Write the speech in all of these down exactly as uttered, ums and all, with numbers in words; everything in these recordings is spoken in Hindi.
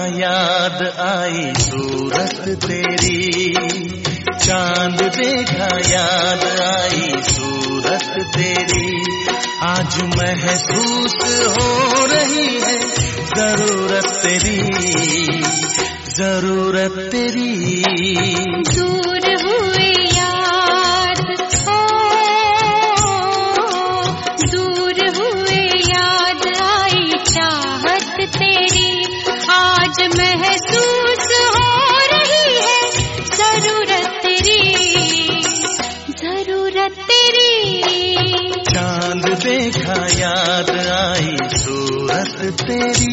याद आई सूरत तेरी, चांद देखा याद आई सूरत तेरी। आज महसूस हो रही है जरूरत तेरी, जरूरत तेरी। दूर हुए याद ओ, दूर हुए याद आई चाहत तेरी। आज महसूस हो रही है जरूरत तेरी, जरूरत तेरी। चांद देखा याद आई सूरत तेरी।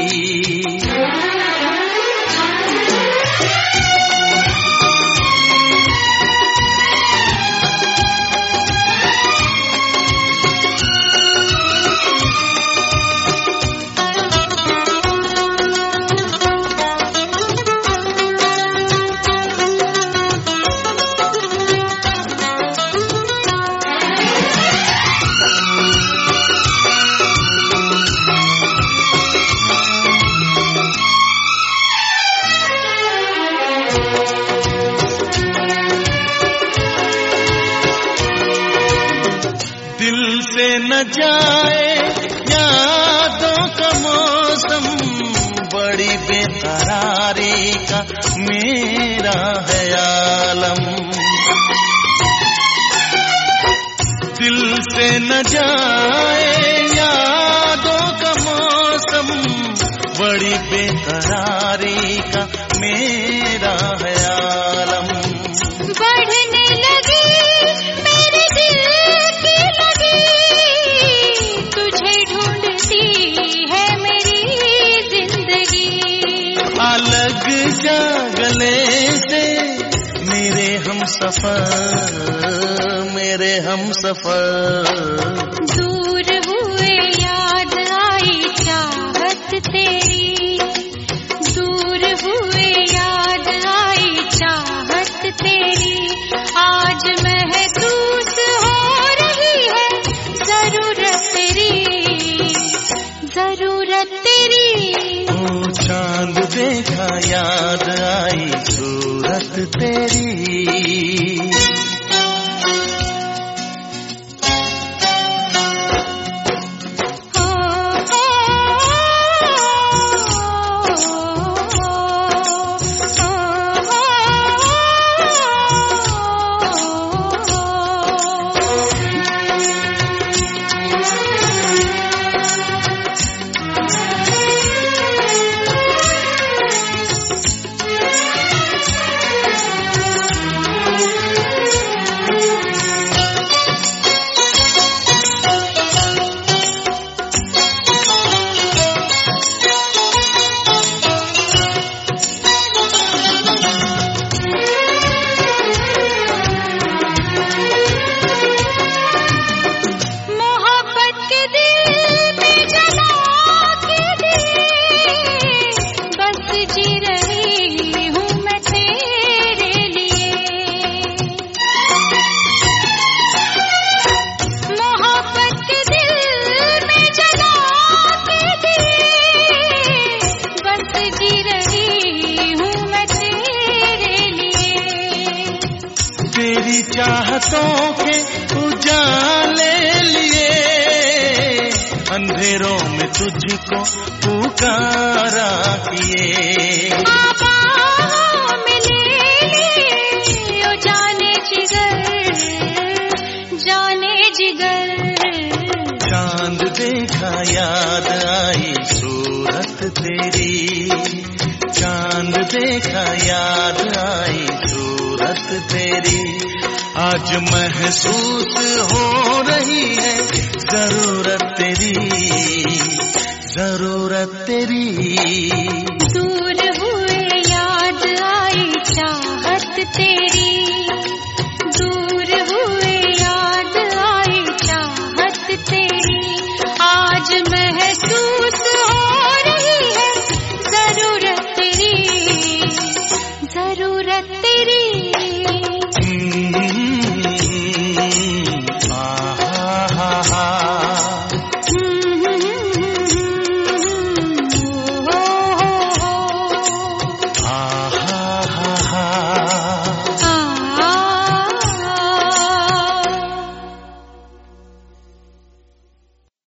दिल से न जाए यादों का मौसम, बड़ी बेकरारी का मेरा है आलम। दिल से न जाए यादों का मौसम, बड़ी बेकरारी का मेरा है आलम। बढ़ने लगी मेरे दिल की लगी, तुझे ढूंढती है मेरी जिंदगी। अलग जा गले से मेरे हम सफर, मेरे हम सफर। दूर हुए याद आई चाहत तेरी, दूर हुए याद आई चाहत तेरी। आज महसूस हो रही है जरूरत तेरी, जरूरत तेरी। ओ चांद देखा याद आई सूरत तेरी। तेरी चाहतों के उजाले लिए, अंधेरों में तुझको पुकारा किए। जाने जिगर, जाने जिगर। चांद देखा याद आई सूरत तेरी, चांद देखा याद आई सूरत तेरी। आज महसूस हो रही है जरूरत तेरी, जरूरत तेरी।